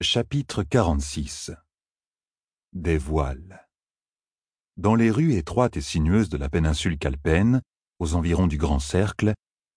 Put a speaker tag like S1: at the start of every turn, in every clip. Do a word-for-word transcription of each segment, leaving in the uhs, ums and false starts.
S1: Chapitre quarante-six. Des voiles. Dans les rues étroites et sinueuses de la péninsule calpène, aux environs du Grand Cercle,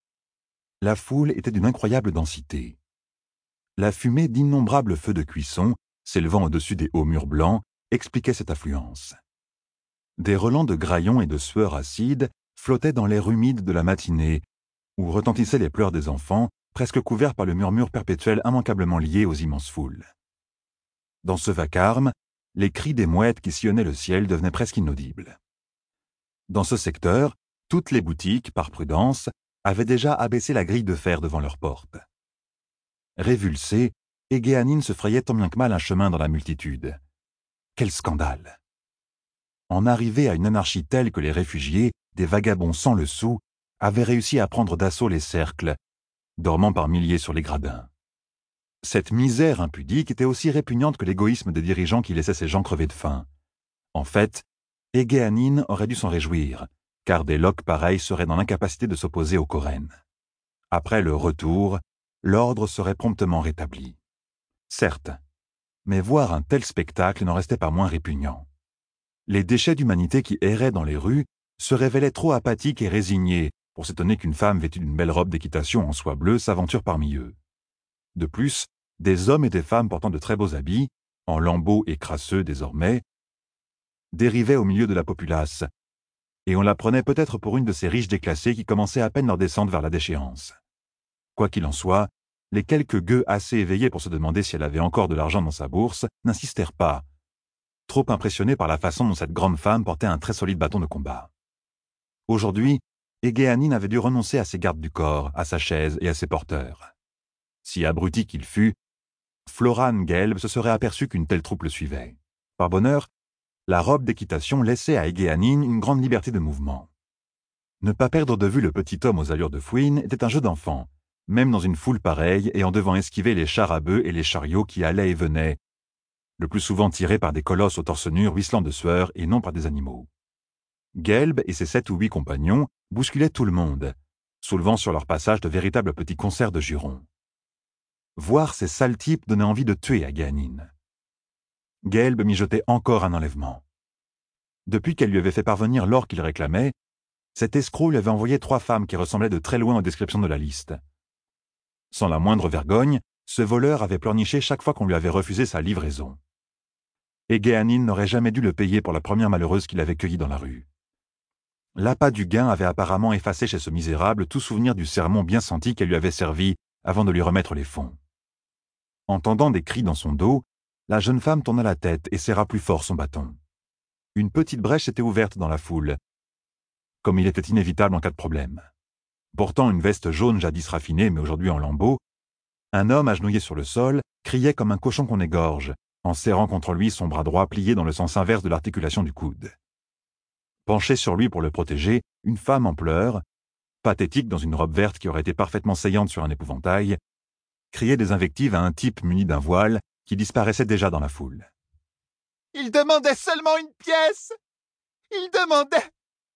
S1: la foule était d'une incroyable densité. La fumée d'innombrables feux de cuisson, s'élevant au-dessus des hauts murs blancs, expliquait cette affluence. Des relents de graillons et de sueur acide flottaient dans l'air humide de la matinée, où retentissaient les pleurs des enfants, presque couverts par le murmure perpétuel immanquablement lié aux immenses foules. Dans ce vacarme, les cris des mouettes qui sillonnaient le ciel devenaient presque inaudibles. Dans ce secteur, toutes les boutiques, par prudence, avaient déjà abaissé la grille de fer devant leurs portes. Révulsée, Égéanine se frayait tant bien que mal un chemin dans la multitude. Quel scandale! En arriver à une anarchie telle que les réfugiés, des vagabonds sans le sou, avaient réussi à prendre d'assaut les cercles, dormant par milliers sur les gradins. Cette misère impudique était aussi répugnante que l'égoïsme des dirigeants qui laissaient ces gens crever de faim. En fait, Égéanine aurait dû s'en réjouir, car des loques pareils seraient dans l'incapacité de s'opposer aux Coréennes. Après le retour, l'ordre serait promptement rétabli. Certes, mais voir un tel spectacle n'en restait pas moins répugnant. Les déchets d'humanité qui erraient dans les rues se révélaient trop apathiques et résignés pour s'étonner qu'une femme vêtue d'une belle robe d'équitation en soie bleue s'aventure parmi eux. De plus, des hommes et des femmes portant de très beaux habits, en lambeaux et crasseux désormais, dérivaient au milieu de la populace, et on la prenait peut-être pour une de ces riches déclassés qui commençaient à peine leur descente vers la déchéance. Quoi qu'il en soit, les quelques gueux assez éveillés pour se demander si elle avait encore de l'argent dans sa bourse n'insistèrent pas, trop impressionnés par la façon dont cette grande femme portait un très solide bâton de combat. Aujourd'hui, Égéanine avait dû renoncer à ses gardes du corps, à sa chaise et à ses porteurs. Si abruti qu'il fût, Floran Gelb se serait aperçu qu'une telle troupe le suivait. Par bonheur, la robe d'équitation laissait à Égéanine une grande liberté de mouvement. Ne pas perdre de vue le petit homme aux allures de fouine était un jeu d'enfant, même dans une foule pareille et en devant esquiver les chars à bœufs et les chariots qui allaient et venaient, le plus souvent tirés par des colosses au torse nu ruisselant de sueur et non par des animaux. Gelb et ses sept ou huit compagnons bousculaient tout le monde, soulevant sur leur passage de véritables petits concerts de jurons. Voir ces sales types donnait envie de tuer Égéanine. Gelb mijotait encore un enlèvement. Depuis qu'elle lui avait fait parvenir l'or qu'il réclamait, cet escroc lui avait envoyé trois femmes qui ressemblaient de très loin aux descriptions de la liste. Sans la moindre vergogne, ce voleur avait pleurniché chaque fois qu'on lui avait refusé sa livraison. Égéanine n'aurait jamais dû le payer pour la première malheureuse qu'il avait cueillie dans la rue. L'appât du gain avait apparemment effacé chez ce misérable tout souvenir du sermon bien senti qu'elle lui avait servi avant de lui remettre les fonds. Entendant des cris dans son dos, la jeune femme tourna la tête et serra plus fort son bâton. Une petite brèche s'était ouverte dans la foule, comme il était inévitable en cas de problème. Portant une veste jaune jadis raffinée mais aujourd'hui en lambeaux, un homme agenouillé sur le sol criait comme un cochon qu'on égorge, en serrant contre lui son bras droit plié dans le sens inverse de l'articulation du coude. Penchée sur lui pour le protéger, une femme en pleurs, pathétique dans une robe verte qui aurait été parfaitement saillante sur un épouvantail, criait des invectives à un type muni d'un voile qui disparaissait déjà dans la foule.
S2: « Il demandait seulement une pièce! Il demandait... »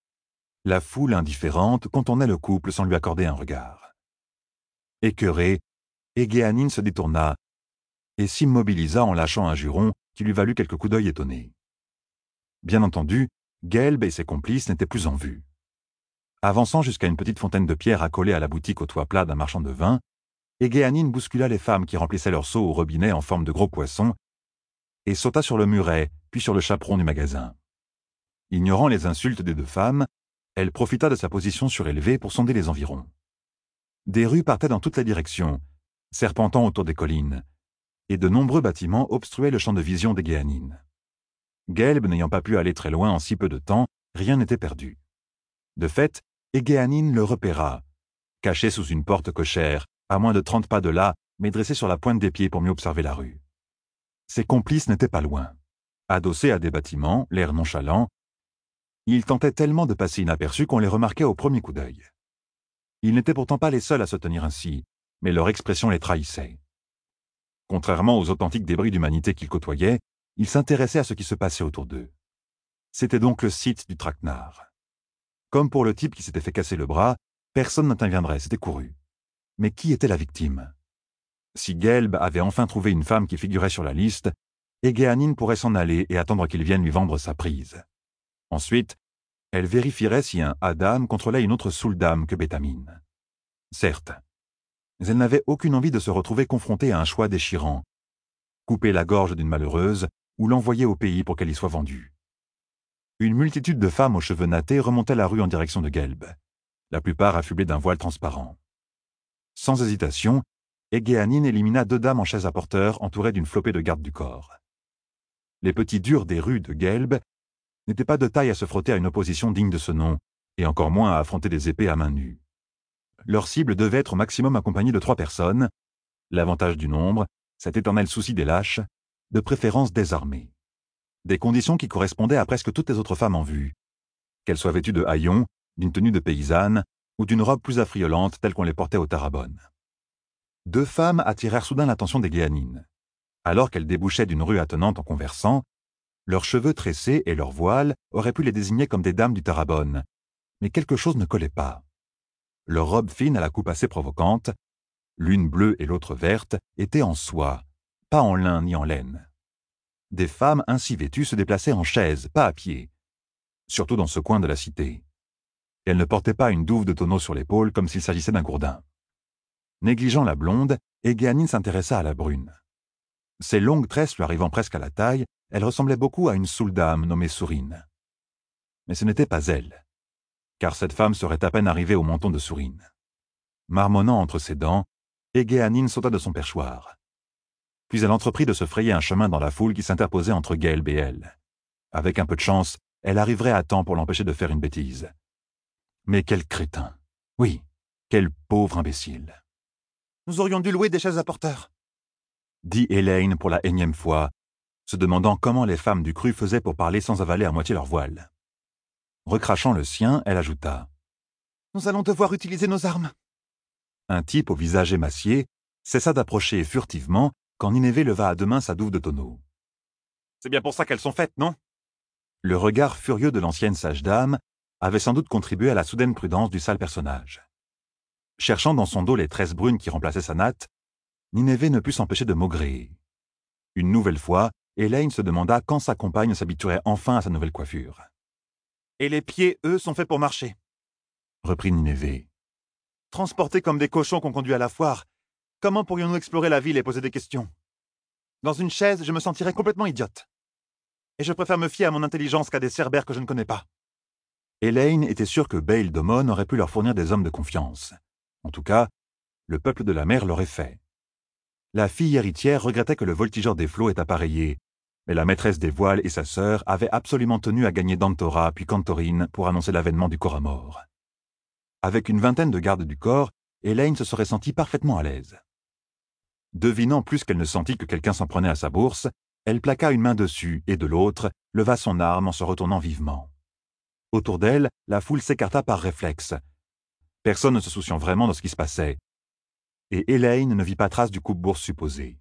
S1: La foule indifférente contournait le couple sans lui accorder un regard. Écœurée, Égéanine se détourna et s'immobilisa en lâchant un juron qui lui valut quelques coups d'œil étonnés. Bien entendu, Gelb et ses complices n'étaient plus en vue. Avançant jusqu'à une petite fontaine de pierre accolée à la boutique au toit plat d'un marchand de vin, Égéanine bouscula les femmes qui remplissaient leurs seaux au robinet en forme de gros poissons et sauta sur le muret, puis sur le chaperon du magasin. Ignorant les insultes des deux femmes, elle profita de sa position surélevée pour sonder les environs. Des rues partaient dans toutes les directions, serpentant autour des collines, et de nombreux bâtiments obstruaient le champ de vision d'Égéanine. Gelb n'ayant pas pu aller très loin en si peu de temps, rien n'était perdu. De fait, Égéanine le repéra, caché sous une porte cochère, à moins de trente pas de là, mais dressé sur la pointe des pieds pour mieux observer la rue. Ses complices n'étaient pas loin. Adossés à des bâtiments, l'air nonchalant, ils tentaient tellement de passer inaperçus qu'on les remarquait au premier coup d'œil. Ils n'étaient pourtant pas les seuls à se tenir ainsi, mais leur expression les trahissait. Contrairement aux authentiques débris d'humanité qu'ils côtoyaient, ils s'intéressaient à ce qui se passait autour d'eux. C'était donc le site du traquenard. Comme pour le type qui s'était fait casser le bras, personne n'interviendrait, c'était couru. Mais qui était la victime? Si Gelb avait enfin trouvé une femme qui figurait sur la liste, Égéanine pourrait s'en aller et attendre qu'il vienne lui vendre sa prise. Ensuite, elle vérifierait si un Adam contrôlait une autre Souldam que Béthamine. Certes, mais elle n'avait aucune envie de se retrouver confrontée à un choix déchirant. Couper la gorge d'une malheureuse ou l'envoyer au pays pour qu'elle y soit vendue. Une multitude de femmes aux cheveux nattés remontaient la rue en direction de Gelb, la plupart affublées d'un voile transparent. Sans hésitation, Égéanine élimina deux dames en chaise à porteur entourées d'une flopée de gardes du corps. Les petits durs des rues de Gelb n'étaient pas de taille à se frotter à une opposition digne de ce nom, et encore moins à affronter des épées à main nue. Leur cible devait être au maximum accompagnée de trois personnes, l'avantage du nombre, cet éternel souci des lâches, de préférence désarmées. Des conditions qui correspondaient à presque toutes les autres femmes en vue, qu'elles soient vêtues de haillons, d'une tenue de paysanne ou d'une robe plus affriolante telle qu'on les portait au Tarabonne. Deux femmes attirèrent soudain l'attention d'Égéanine. Alors qu'elles débouchaient d'une rue attenante en conversant, leurs cheveux tressés et leurs voiles auraient pu les désigner comme des dames du Tarabonne, mais quelque chose ne collait pas. Leurs robes fines à la coupe assez provocante, l'une bleue et l'autre verte, étaient en soie, pas en lin ni en laine. Des femmes ainsi vêtues se déplaçaient en chaise, pas à pied, surtout dans ce coin de la cité. Elles ne portaient pas une douve de tonneau sur l'épaule comme s'il s'agissait d'un gourdin. Négligeant la blonde, Égéanine s'intéressa à la brune. Ses longues tresses lui arrivant presque à la taille, elle ressemblait beaucoup à une Souldam nommée Sourine. Mais ce n'était pas elle, car cette femme serait à peine arrivée au menton de Sourine. Marmonnant entre ses dents, Égéanine sauta de son perchoir. Puis elle entreprit de se frayer un chemin dans la foule qui s'interposait entre Gelb et elle. Avec un peu de chance, elle arriverait à temps pour l'empêcher de faire une bêtise. Mais quel crétin! Oui, quel pauvre imbécile!
S2: Nous aurions dû louer des chaises à porteurs,
S1: dit Elaine pour la énième fois, se demandant comment les femmes du cru faisaient pour parler sans avaler à moitié leur voile. Recrachant le sien, elle ajouta.
S2: Nous allons devoir utiliser nos armes.
S1: Un type au visage émacié cessa d'approcher furtivement quand Ninévé leva à deux mains sa douve de tonneau.
S2: C'est bien pour ça qu'elles sont faites, non?
S1: Le regard furieux de l'ancienne sage-dame avait sans doute contribué à la soudaine prudence du sale personnage. Cherchant dans son dos les tresses brunes qui remplaçaient sa natte, Ninévé ne put s'empêcher de maugréer. Une nouvelle fois, Elaine se demanda quand sa compagne s'habituerait enfin à sa nouvelle coiffure.
S2: « Et les pieds, eux, sont faits pour marcher, »
S1: reprit Ninévé.
S2: « Transportés comme des cochons qu'on conduit à la foire, comment pourrions-nous explorer la ville et poser des questions? Dans une chaise, je me sentirais complètement idiote. Et je préfère me fier à mon intelligence qu'à des cerbères que je ne connais pas. »
S1: Elaine était sûre que Bail Domon aurait pu leur fournir des hommes de confiance. En tout cas, le peuple de la mer l'aurait fait. La fille héritière regrettait que le voltigeur des flots ait appareillé, mais la maîtresse des voiles et sa sœur avaient absolument tenu à gagner Dantora puis Cantorine pour annoncer l'avènement du corps à mort. Avec une vingtaine de gardes du corps, Elaine se serait sentie parfaitement à l'aise. Devinant plus qu'elle ne sentit que quelqu'un s'en prenait à sa bourse, elle plaqua une main dessus et de l'autre, leva son arme en se retournant vivement. Autour d'elle, la foule s'écarta par réflexe, personne ne se souciant vraiment de ce qui se passait, et Elaine ne vit pas trace du coupe-bourse supposé.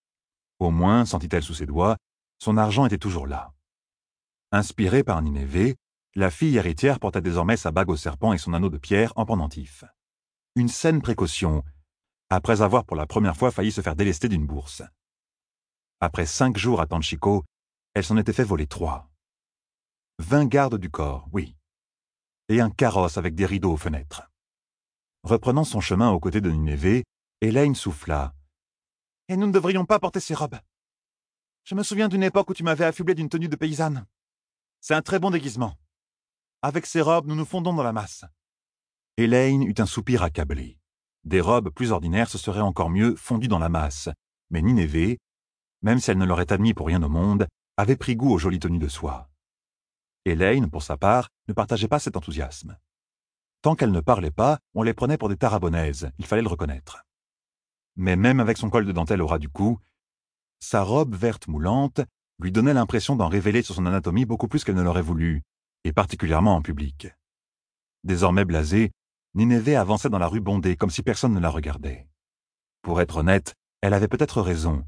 S1: Au moins, sentit-elle sous ses doigts, son argent était toujours là. Inspirée par Ninévé, la fille héritière portait désormais sa bague au serpent et son anneau de pierre en pendentif. Une saine précaution, après avoir pour la première fois failli se faire délester d'une bourse. Après cinq jours à Tanchico, elle s'en était fait voler trois. Vingt gardes du corps, oui. Et un carrosse avec des rideaux aux fenêtres. Reprenant son chemin aux côtés de Ninévé, Elaine souffla.
S2: « Et nous ne devrions pas porter ces robes. Je me souviens d'une époque où tu m'avais affublé d'une tenue de paysanne. C'est un très bon déguisement. Avec ces robes, nous nous fondons dans la masse. »
S1: Elaine eut un soupir accablé. Des robes plus ordinaires se seraient encore mieux fondues dans la masse, mais Ninévé, même si elle ne l'aurait admis pour rien au monde, avait pris goût aux jolies tenues de soie. Elaine, pour sa part, ne partageait pas cet enthousiasme. Tant qu'elle ne parlait pas, on les prenait pour des tarabonnaises, il fallait le reconnaître. Mais même avec son col de dentelle au ras du cou, sa robe verte moulante lui donnait l'impression d'en révéler sur son anatomie beaucoup plus qu'elle ne l'aurait voulu, et particulièrement en public. Désormais blasée, Ninévé avançait dans la rue bondée comme si personne ne la regardait. Pour être honnête, elle avait peut-être raison.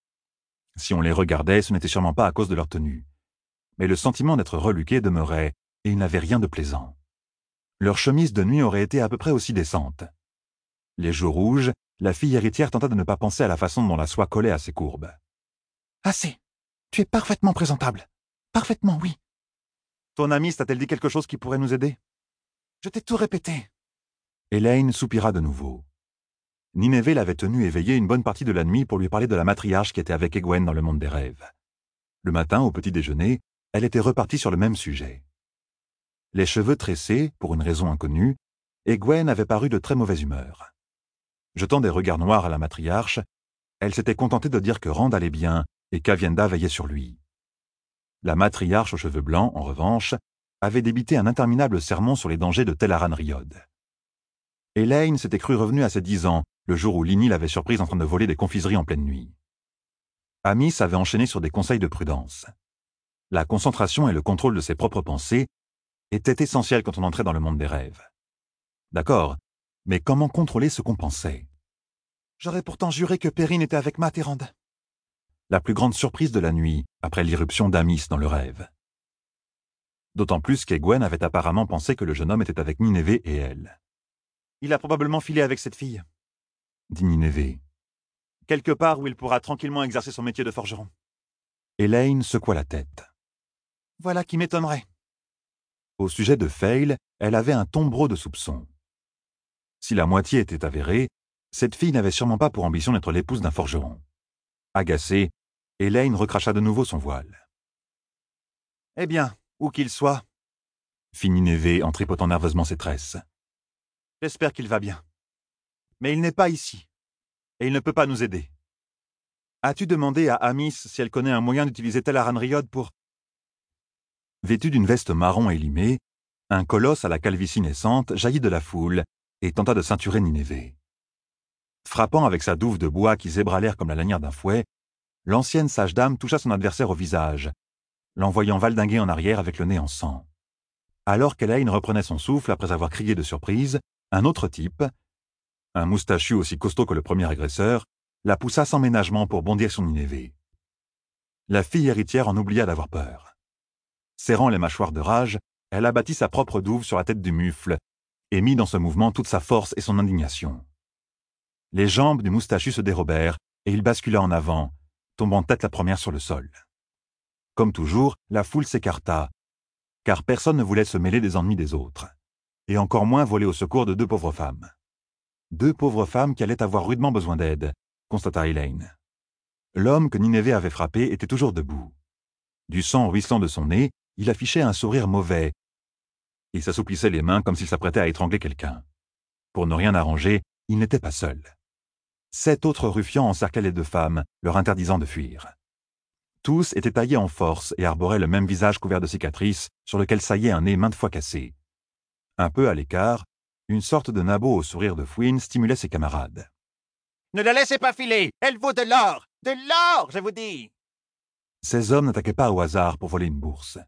S1: Si on les regardait, ce n'était sûrement pas à cause de leur tenue. Mais le sentiment d'être reluqué demeurait, et il n'avait rien de plaisant. Leur chemise de nuit aurait été à peu près aussi décente. Les joues rouges, La fille héritière tenta de ne pas penser à la façon dont la soie collait à ses courbes.
S2: « Assez. Tu es parfaitement présentable. Parfaitement, oui. »« Ton amie t'a-t-elle dit quelque chose qui pourrait nous aider ?»« Je t'ai tout répété. »
S1: Elaine soupira de nouveau. Nineveh l'avait tenue éveillée une bonne partie de la nuit pour lui parler de la matriarche qui était avec Egwene dans le monde des rêves. Le matin, au petit déjeuner, elle était repartie sur le même sujet. Les cheveux tressés, pour une raison inconnue, Egwene avait paru de très mauvaise humeur. Jetant des regards noirs à la matriarche, elle s'était contentée de dire que Rand allait bien et qu'Avienda veillait sur lui. La matriarche aux cheveux blancs, en revanche, avait débité un interminable sermon sur les dangers de Telaran Riyod. Elaine s'était crue revenue à ses dix ans, le jour où Lini l'avait surprise en train de voler des confiseries en pleine nuit. Amis avait enchaîné sur des conseils de prudence. La concentration et le contrôle de ses propres pensées étaient essentiels quand on entrait dans le monde des rêves. D'accord, mais comment contrôler ce qu'on pensait?
S2: J'aurais pourtant juré que Perrine était avec Matt et Rand.
S1: La plus grande surprise de la nuit, après l'irruption d'Amis dans le rêve. D'autant plus qu'Egwene avait apparemment pensé que le jeune homme était avec Nineveh et elle.
S2: Il a probablement filé avec cette fille,
S1: dit Nineveh.
S2: Quelque part où il pourra tranquillement exercer son métier de forgeron.
S1: Elaine secoua la tête.
S2: Voilà qui m'étonnerait.
S1: Au sujet de Fail, elle avait un tombereau de soupçons. Si la moitié était avérée, cette fille n'avait sûrement pas pour ambition d'être l'épouse d'un forgeron. Agacée, Elaine recracha de nouveau son voile.
S2: « Eh bien, où qu'il soit, »
S1: fit Nineveh en tripotant nerveusement ses tresses.
S2: « j'espère qu'il va bien. Mais il n'est pas ici, et il ne peut pas nous aider. As-tu demandé à Amis si elle connaît un moyen d'utiliser Telaran Riyod pour... »
S1: Vêtu d'une veste marron élimée, un colosse à la calvitie naissante jaillit de la foule et tenta de ceinturer Nineveh. Frappant avec sa douve de bois qui zébralèrent comme la lanière d'un fouet, l'ancienne sage-dame toucha son adversaire au visage, l'envoyant valdinguer en arrière avec le nez en sang. Alors qu'Elaine reprenait son souffle après avoir crié de surprise, un autre type, un moustachu aussi costaud que le premier agresseur, la poussa sans ménagement pour bondir sur Nineveh. La fille héritière en oublia d'avoir peur. Serrant les mâchoires de rage, elle abattit sa propre douve sur la tête du mufle et mit dans ce mouvement toute sa force et son indignation. Les jambes du moustachu se dérobèrent et il bascula en avant, tombant tête la première sur le sol. Comme toujours, la foule s'écarta, car personne ne voulait se mêler des ennuis des autres, et encore moins voler au secours de deux pauvres femmes. Deux pauvres femmes qui allaient avoir rudement besoin d'aide, constata Elaine. L'homme que Nineveh avait frappé était toujours debout. Du sang ruisselant de son nez, il affichait un sourire mauvais. Il s'assouplissait les mains comme s'il s'apprêtait à étrangler quelqu'un. Pour ne rien arranger, il n'était pas seul. Sept autres ruffians encerclaient les deux femmes, leur interdisant de fuir. Tous étaient taillés en force et arboraient le même visage couvert de cicatrices sur lequel saillait un nez maintes fois cassé. Un peu à l'écart, une sorte de nabot au sourire de fouine stimulait ses camarades.
S2: « Ne la laissez pas filer! Elle vaut de l'or! De l'or, je vous dis !»
S1: Ces hommes n'attaquaient pas au hasard pour voler une bourse.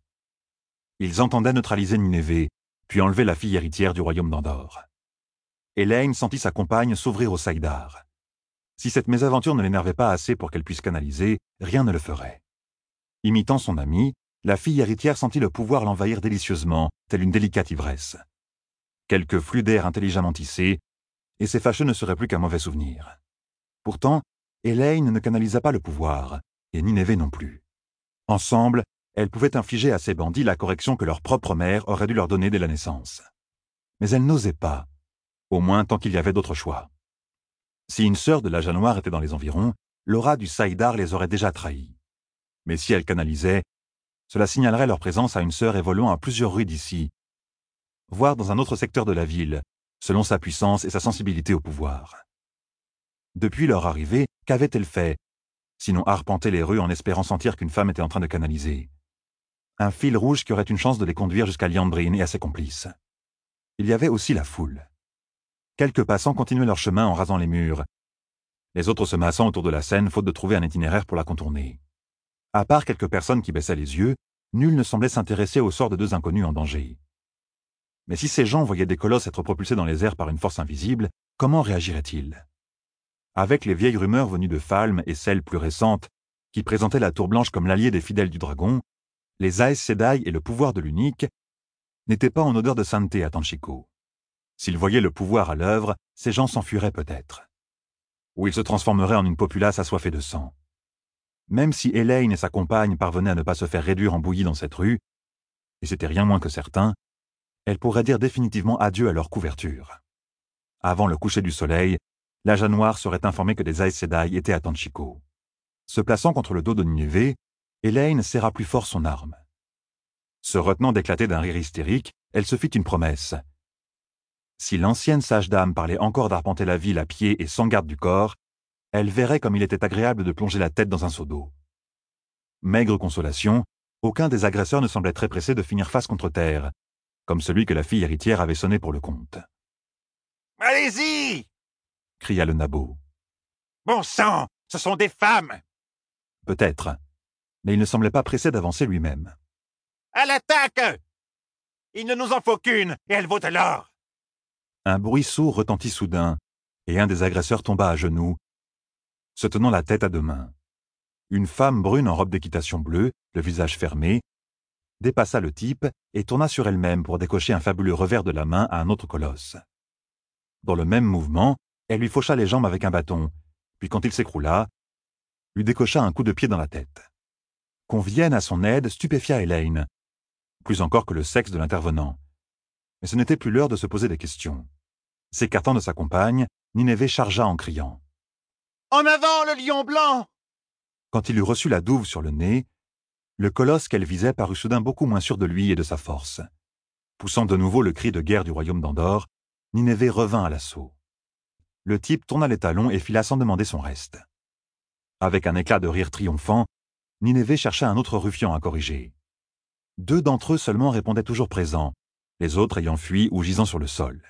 S1: Ils entendaient neutraliser Nineveh, puis enlever la fille héritière du royaume d'Andorre. Elaine sentit sa compagne s'ouvrir au saïdar. Si cette mésaventure ne l'énervait pas assez pour qu'elle puisse canaliser, rien ne le ferait. Imitant son amie, la fille héritière sentit le pouvoir l'envahir délicieusement, telle une délicate ivresse. Quelques flux d'air intelligemment tissés, et ces fâcheux ne seraient plus qu'un mauvais souvenir. Pourtant, Elaine ne canalisa pas le pouvoir, et Nineveh non plus. Ensemble, elles pouvaient infliger à ces bandits la correction que leur propre mère aurait dû leur donner dès la naissance. Mais elles n'osaient pas, au moins tant qu'il y avait d'autres choix. Si une sœur de l'âge noir était dans les environs, l'aura du saïdar les aurait déjà trahis. Mais si elles canalisaient, cela signalerait leur présence à une sœur évoluant à plusieurs rues d'ici, voire dans un autre secteur de la ville, selon sa puissance et sa sensibilité au pouvoir. Depuis leur arrivée, qu'avaient-elles fait, sinon arpenter les rues en espérant sentir qu'une femme était en train de canaliser? Un fil rouge qui aurait une chance de les conduire jusqu'à Liandrin et à ses complices. Il y avait aussi la foule. Quelques passants continuaient leur chemin en rasant les murs, les autres se massant autour de la scène faute de trouver un itinéraire pour la contourner. À part quelques personnes qui baissaient les yeux, nul ne semblait s'intéresser au sort de deux inconnus en danger. Mais si ces gens voyaient des colosses être propulsés dans les airs par une force invisible, comment réagiraient-ils? Avec les vieilles rumeurs venues de Falm et celles plus récentes, qui présentaient la Tour Blanche comme l'allié des fidèles du dragon, les Aes Sedai et le pouvoir de l'unique n'étaient pas en odeur de sainteté à Tanchico. S'ils voyaient le pouvoir à l'œuvre, ces gens s'enfuiraient peut-être. où il se transformerait en une populace assoiffée de sang. Même si Elaine et sa compagne parvenaient à ne pas se faire réduire en bouillie dans cette rue, et c'était rien moins que certain, elles pourraient dire définitivement adieu à leur couverture. Avant le coucher du soleil, l'Aja Noir serait informé que des Aes Sedai étaient à Tanchico. Se plaçant contre le dos de Nineveh, Elaine serra plus fort son arme. Se retenant d'éclater d'un rire hystérique, elle se fit une promesse. Si l'ancienne sage dame parlait encore d'arpenter la ville à pied et sans garde du corps, elle verrait comme il était agréable de plonger la tête dans un seau d'eau. Maigre consolation, aucun des agresseurs ne semblait très pressé de finir face contre terre, comme celui que la fille héritière avait sonné pour le comte.
S2: « Allez-y »
S1: cria le nabot.
S2: « Bon sang, ce sont des femmes !»
S1: Peut-être, mais il ne semblait pas pressé d'avancer lui-même.
S2: « À l'attaque ! Il ne nous en faut qu'une, et elle vaut de l'or !»
S1: Un bruit sourd retentit soudain, et un des agresseurs tomba à genoux, se tenant la tête à deux mains. Une femme brune en robe d'équitation bleue, le visage fermé, dépassa le type et tourna sur elle-même pour décocher un fabuleux revers de la main à un autre colosse. Dans le même mouvement, elle lui faucha les jambes avec un bâton, puis quand il s'écroula, lui décocha un coup de pied dans la tête. Qu'on vienne à son aide stupéfia Elaine, plus encore que le sexe de l'intervenant. Mais ce n'était plus l'heure de se poser des questions. S'écartant de sa compagne, Nineveh chargea en criant.
S2: « En avant, le lion blanc !»
S1: Quand il eut reçu la douve sur le nez, le colosse qu'elle visait parut soudain beaucoup moins sûr de lui et de sa force. Poussant de nouveau le cri de guerre du royaume d'Andorre, Nineveh revint à l'assaut. Le type tourna les talons et fila sans demander son reste. Avec un éclat de rire triomphant, Nineveh chercha un autre ruffian à corriger. Deux d'entre eux seulement répondaient toujours présents, les autres ayant fui ou gisant sur le sol.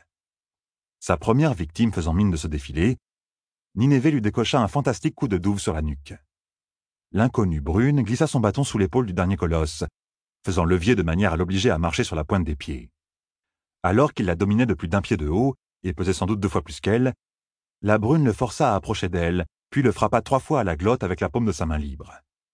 S1: Sa première victime faisant mine de se défiler, Nineveh lui décocha un fantastique coup de douve sur la nuque. L'inconnue brune glissa son bâton sous l'épaule du dernier colosse, faisant levier de manière à l'obliger à marcher sur la pointe des pieds. Alors qu'il la dominait de plus d'un pied de haut, et pesait sans doute deux fois plus qu'elle, la brune le força à approcher d'elle, puis le frappa trois fois à la glotte avec la paume de sa main libre.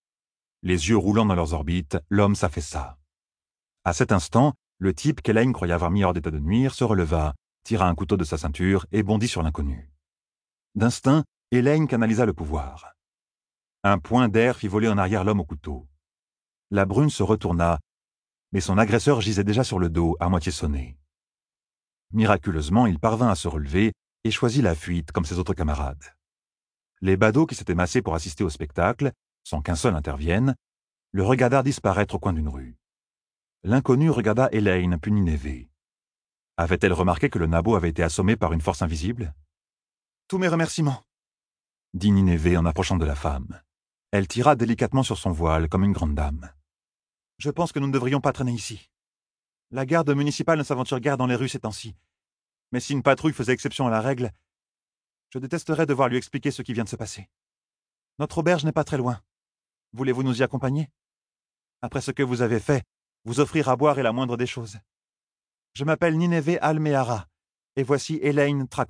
S1: Les yeux roulant dans leurs orbites, l'homme s'affaissa. À cet instant, le type qu'Elaine croyait avoir mis hors d'état de nuire se releva, tira un couteau de sa ceinture et bondit sur l'inconnu. D'instinct, Elaine canalisa le pouvoir. Un point d'air fit voler en arrière l'homme au couteau. La brune se retourna, mais son agresseur gisait déjà sur le dos, à moitié sonné. Miraculeusement, il parvint à se relever et choisit la fuite comme ses autres camarades. Les badauds qui s'étaient massés pour assister au spectacle, sans qu'un seul intervienne, le regardèrent disparaître au coin d'une rue. L'inconnu regarda Elaine puis Nineveh. Avait-elle remarqué que le nabot avait été assommé par une force invisible?
S2: « Tous mes remerciements »
S1: dit Nineveh en approchant de la femme. Elle tira délicatement sur son voile comme une grande dame.
S2: « Je pense que nous ne devrions pas traîner ici. La garde municipale ne s'aventure guère dans les rues ces temps-ci. Mais si une patrouille faisait exception à la règle, je détesterais devoir lui expliquer ce qui vient de se passer. Notre auberge n'est pas très loin. Voulez-vous nous y accompagner? Après ce que vous avez fait, vous offrir à boire est la moindre des choses. Je m'appelle Nineveh Almehara, et voici Elaine Trakand. »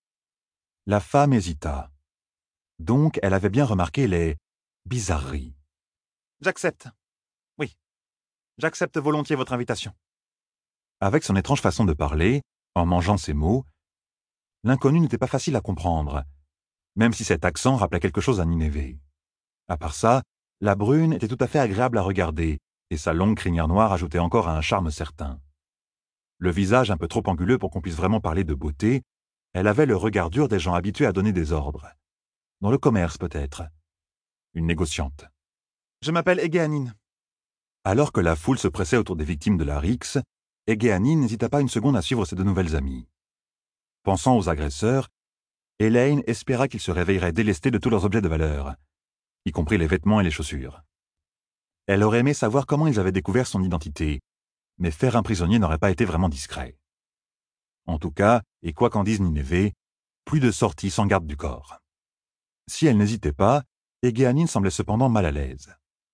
S1: La femme hésita. Donc, elle avait bien remarqué les bizarreries.
S2: « J'accepte. Oui, j'accepte volontiers votre invitation. »
S1: Avec son étrange façon de parler, en mangeant ses mots, l'inconnu n'était pas facile à comprendre, même si cet accent rappelait quelque chose à Nineveh. À part ça, la brune était tout à fait agréable à regarder, et sa longue crinière noire ajoutait encore à un charme certain. Le visage un peu trop anguleux pour qu'on puisse vraiment parler de beauté, elle avait le regard dur des gens habitués à donner des ordres. Dans le commerce, peut-être. Une négociante.
S2: « Je m'appelle Egeanine. »
S1: Alors que la foule se pressait autour des victimes de la rixe, Egeanine n'hésita pas une seconde à suivre ses deux nouvelles amies. Pensant aux agresseurs, Elaine espéra qu'ils se réveilleraient délestés de tous leurs objets de valeur, y compris les vêtements et les chaussures. Elle aurait aimé savoir comment ils avaient découvert son identité, mais faire un prisonnier n'aurait pas été vraiment discret. En tout cas, et quoi qu'en dise Nineveh, plus de sorties sans garde du corps. Si elle n'hésitait pas, Egeanine semblait cependant mal à l'aise.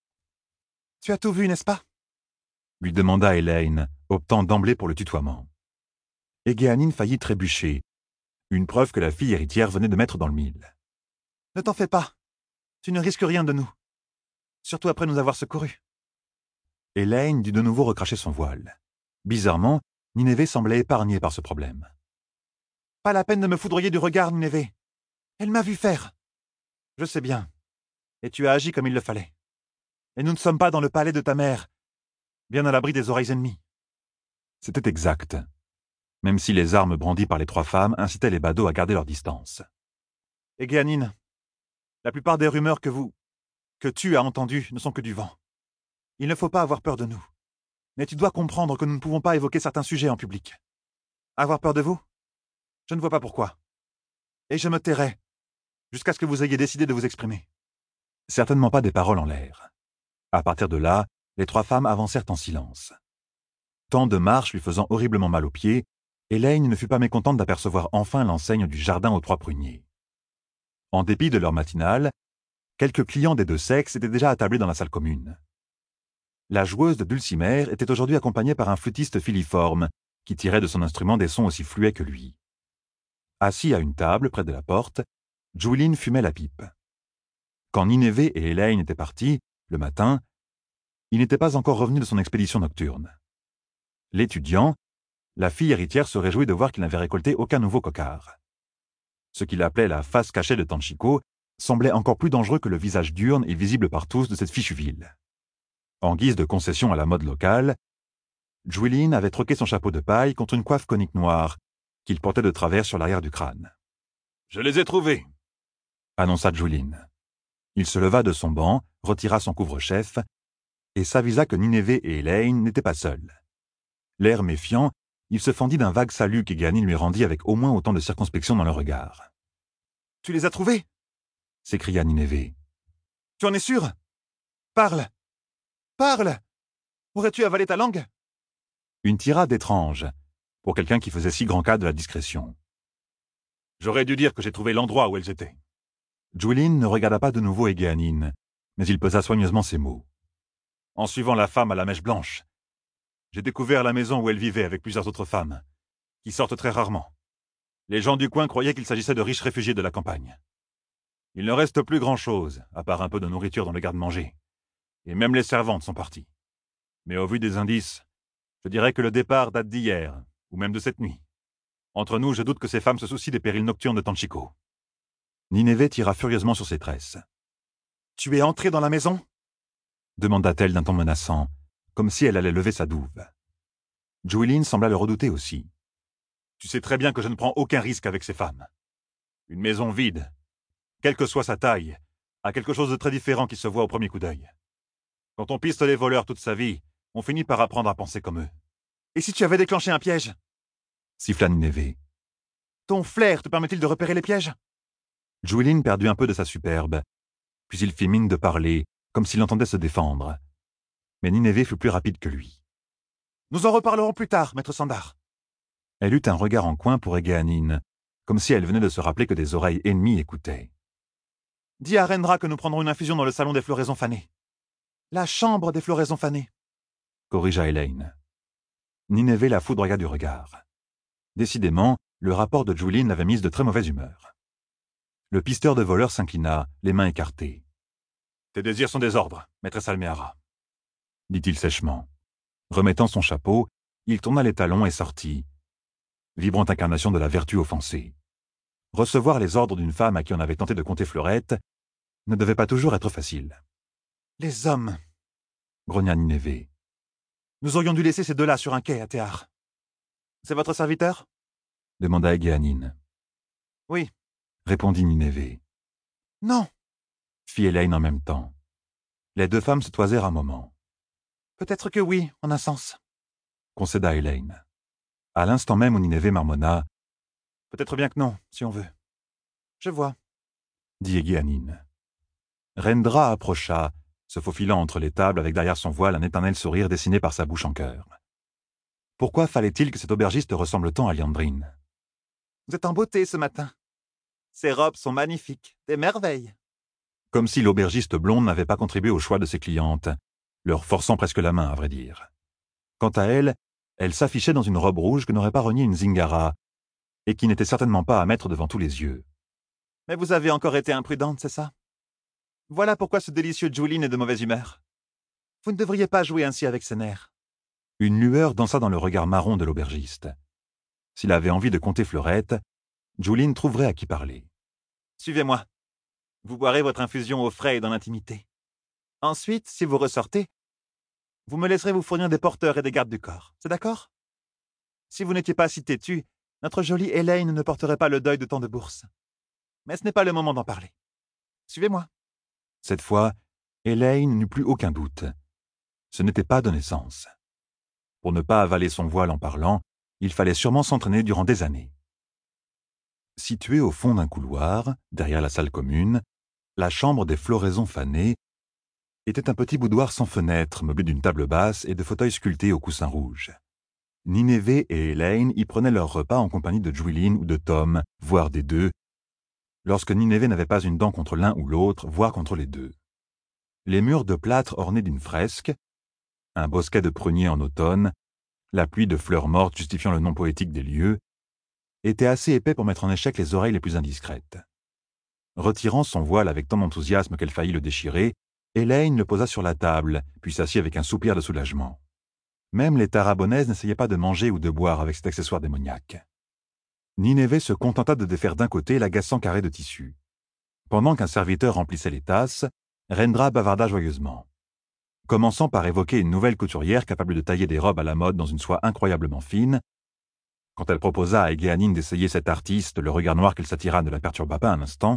S2: « Tu as tout vu, n'est-ce pas ?»
S1: lui demanda Elaine, optant d'emblée pour le tutoiement. Egeanine faillit trébucher, une preuve que la fille héritière venait de mettre dans le mille.
S2: « Ne t'en fais pas. Tu ne risques rien de nous. Surtout après nous avoir secourus. »
S1: Elaine dut de nouveau recracher son voile. Bizarrement, Nineveh semblait épargnée par ce problème.
S2: « Pas la peine de me foudroyer du regard, Nineveh. Elle m'a vu faire. Je sais bien. Et tu as agi comme il le fallait. Et nous ne sommes pas dans le palais de ta mère, bien à l'abri des oreilles ennemies.
S1: C'était exact, même si les armes brandies par les trois femmes incitaient les badauds à garder leur distance.
S2: Et Géanine, la plupart des rumeurs que vous, que tu as entendues ne sont que du vent. Il ne faut pas avoir peur de nous. Mais tu dois comprendre que nous ne pouvons pas évoquer certains sujets en public. Avoir peur de vous? Je ne vois pas pourquoi. Et je me tairai, jusqu'à ce que vous ayez décidé de vous exprimer.
S1: Certainement pas des paroles en l'air. À partir de là, les trois femmes avancèrent en silence. Tant de marches lui faisant horriblement mal aux pieds, Elaine ne fut pas mécontente d'apercevoir enfin l'enseigne du jardin aux trois pruniers. En dépit de leur matinale, quelques clients des deux sexes étaient déjà attablés dans la salle commune. La joueuse de dulcimer était aujourd'hui accompagnée par un flûtiste filiforme, qui tirait de son instrument des sons aussi fluets que lui. Assis à une table près de la porte, Juilin fumait la pipe. Quand Nineveh et Elaine étaient partis, le matin, il n'était pas encore revenu de son expédition nocturne. L'étudiant, la fille héritière se réjouit de voir qu'il n'avait récolté aucun nouveau cocard. Ce qu'il appelait la face cachée de Tanchico semblait encore plus dangereux que le visage diurne et visible par tous de cette fichue ville. En guise de concession à la mode locale, Juilin avait troqué son chapeau de paille contre une coiffe conique noire qu'il portait de travers sur l'arrière du crâne.
S2: « Je les ai trouvés !»
S1: annonça Juilin. Il se leva de son banc, retira son couvre-chef et s'avisa que Nineveh et Elaine n'étaient pas seuls. L'air méfiant, il se fendit d'un vague salut qu'Eganin lui rendit avec au moins autant de circonspection dans le regard.
S2: « Tu les as trouvés ?»
S1: s'écria Nineveh.
S2: « Tu en es sûr? Parle! Parle! Aurais-tu avalé ta langue ?»
S1: Une tirade étrange, pour quelqu'un qui faisait si grand cas de la discrétion.
S2: « J'aurais dû dire que j'ai trouvé l'endroit où elles étaient. »
S1: Juilin ne regarda pas de nouveau Eganin, mais il pesa soigneusement ses mots.
S2: « En suivant la femme à la mèche blanche, j'ai découvert la maison où elle vivait avec plusieurs autres femmes, qui sortent très rarement. Les gens du coin croyaient qu'il s'agissait de riches réfugiés de la campagne. Il ne reste plus grand-chose, à part un peu de nourriture dans le garde-manger. Et même les servantes sont parties. Mais au vu des indices, je dirais que le départ date d'hier, ou même de cette nuit. Entre nous, je doute que ces femmes se soucient des périls nocturnes de Tanchico. »
S1: Nineveh tira furieusement sur ses tresses.
S2: « Tu es entré dans la maison ?»
S1: demanda-t-elle d'un ton menaçant, comme si elle allait lever sa douve. Juilin sembla le redouter aussi.
S2: « Tu sais très bien que je ne prends aucun risque avec ces femmes. Une maison vide, quelle que soit sa taille, a quelque chose de très différent qui se voit au premier coup d'œil. Quand on piste les voleurs toute sa vie, on finit par apprendre à penser comme eux. Et si tu avais déclenché un piège ?»
S1: siffla Nineveh.
S2: « Ton flair te permet-il de repérer les pièges ?»
S1: Juilin perdit un peu de sa superbe, puis il fit mine de parler, comme s'il entendait se défendre. Mais Nineveh fut plus rapide que lui.
S2: « Nous en reparlerons plus tard, maître Sandar. »
S1: Elle eut un regard en coin pour Eganin, comme si elle venait de se rappeler que des oreilles ennemies écoutaient.
S2: « Dis à Rendra que nous prendrons une infusion dans le salon des floraisons fanées. La chambre des floraisons fanées, »
S1: corrigea Elaine. Nineveh la foudroya du regard. Décidément, le rapport de Juilin l'avait mise de très mauvaise humeur. Le pisteur de voleurs s'inclina, les mains écartées.
S2: « Tes désirs sont des ordres, maîtresse Alméara, »
S1: dit-il sèchement. Remettant son chapeau, il tourna les talons et sortit, vibrante incarnation de la vertu offensée. Recevoir les ordres d'une femme à qui on avait tenté de compter fleurette ne devait pas toujours être facile.
S2: « Les hommes !»
S1: grogna Nineveh.
S2: « Nous aurions dû laisser ces deux-là sur un quai à Théar. C'est votre serviteur ?»
S1: demanda Eganin.
S2: « Oui. »
S1: répondit Nineveh.
S2: « Non !»
S1: fit Elaine en même temps. Les deux femmes se toisèrent un moment.
S2: « Peut-être que oui, en un sens. »
S1: concéda Elaine. À l'instant même où Nineveh marmonna,
S2: « Peut-être bien que non, si on veut. »« Je vois. »
S1: dit Eganin. Rendra approcha, se faufilant entre les tables avec derrière son voile un éternel sourire dessiné par sa bouche en cœur. Pourquoi fallait-il que cet aubergiste ressemble tant à Liandrine?
S2: « Vous êtes en beauté ce matin. Ces robes sont magnifiques, des merveilles. »
S1: Comme si l'aubergiste blonde n'avait pas contribué au choix de ses clientes, leur forçant presque la main, à vrai dire. Quant à elle, elle s'affichait dans une robe rouge que n'aurait pas renié une zingara, et qui n'était certainement pas à mettre devant tous les yeux.
S2: « Mais vous avez encore été imprudente, c'est ça? Voilà pourquoi ce délicieux Juilin est de mauvaise humeur. Vous ne devriez pas jouer ainsi avec ses nerfs. »
S1: Une lueur dansa dans le regard marron de l'aubergiste. S'il avait envie de compter fleurette, Juilin trouverait à qui parler.
S2: Suivez-moi. Vous boirez votre infusion au frais et dans l'intimité. Ensuite, si vous ressortez, vous me laisserez vous fournir des porteurs et des gardes du corps. C'est d'accord? Si vous n'étiez pas si têtu, notre jolie Elaine ne porterait pas le deuil de tant de bourses. Mais ce n'est pas le moment d'en parler. Suivez-moi.
S1: Cette fois, Elaine n'eut plus aucun doute. Ce n'était pas de naissance. Pour ne pas avaler son voile en parlant, il fallait sûrement s'entraîner durant des années. Située au fond d'un couloir, derrière la salle commune, la chambre des floraisons fanées était un petit boudoir sans fenêtre, meublé d'une table basse et de fauteuils sculptés au coussin rouge. Nineveh et Elaine y prenaient leur repas en compagnie de Juilin ou de Tom, voire des deux, lorsque Nineveh n'avait pas une dent contre l'un ou l'autre, voire contre les deux. Les murs de plâtre ornés d'une fresque, un bosquet de pruniers en automne, la pluie de fleurs mortes justifiant le nom poétique des lieux, étaient assez épais pour mettre en échec les oreilles les plus indiscrètes. Retirant son voile avec tant d'enthousiasme qu'elle faillit le déchirer, Elaine le posa sur la table, puis s'assit avec un soupir de soulagement. Même les tarabonnaises n'essayaient pas de manger ou de boire avec cet accessoire démoniaque. Nineveh se contenta de défaire d'un côté l'agaçant carré de tissu. Pendant qu'un serviteur remplissait les tasses, Rendra bavarda joyeusement. Commençant par évoquer une nouvelle couturière capable de tailler des robes à la mode dans une soie incroyablement fine, quand elle proposa à Egeanine d'essayer cet artiste, le regard noir qu'elle s'attira ne la perturba pas un instant,